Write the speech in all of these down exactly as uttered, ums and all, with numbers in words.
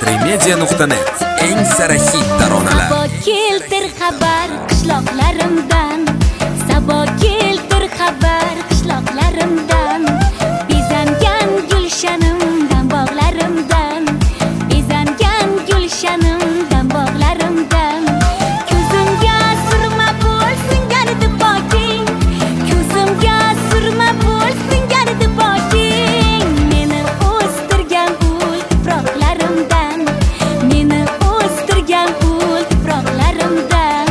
tri media nuqta net eng sara hit taronalar. Sabo keltir xabar qishloqlarimdan, Sabo keltir xabar qishloqlarimdan, bezangan gulshanimdan bog'larimdan, bezangan gulshanimdan bog'larimdan. Ko'zimga surma bo'lsin gardi poking, ko'zimga surma bo'lsin gardi poking. Meni o'stirgan ul tuproqlarimdan, meni o'stirgan ul tuproqlarimdan.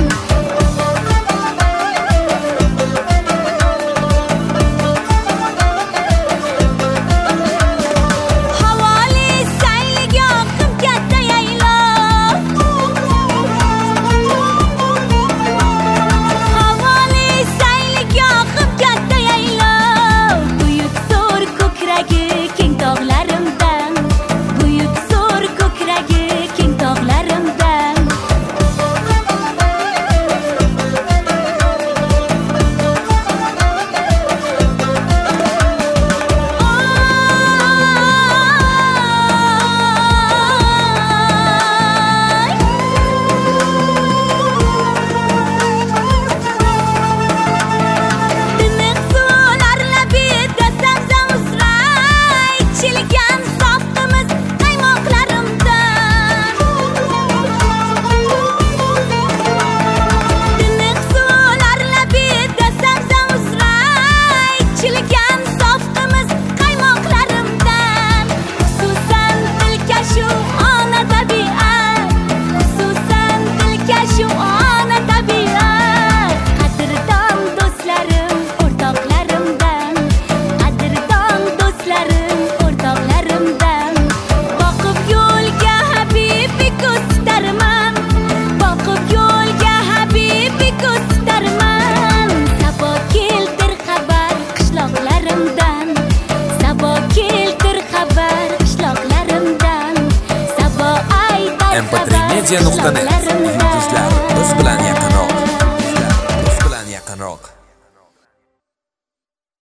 Havoli sayliga oqib katta yaylab, havoli sayliga oqib katta yaylab. Buyuk zo'r ko'kragi keng tog'larimdan, buyuk zo'r ko'kragi keng tog'larimdan. Tiniq suvlar labida sabza uzray, ichilgan softimiz qaymoqlarimdan. Tiniq suvlar labida sabza uzray, ichilgan softimiz qaymoqlarimdan. Xususan dilkashu ona tabiat, xususan dilkashu ona tabiat. Qadrdon do'stlarim, o'rtoqlarimdan, qadrdon do'stlarim, o'rtoqlarimdan. Boqib yo'lga habibi ko'z tutarman, boqib yo'lga habibi ko'z tutarman. Sabo keltir xabar qishloqlarimdan, Sabo keltir xabar qishloqlarimdan, Sabo aytar M P tri media nuqta net yulduzlar biz bilan yaqinroq.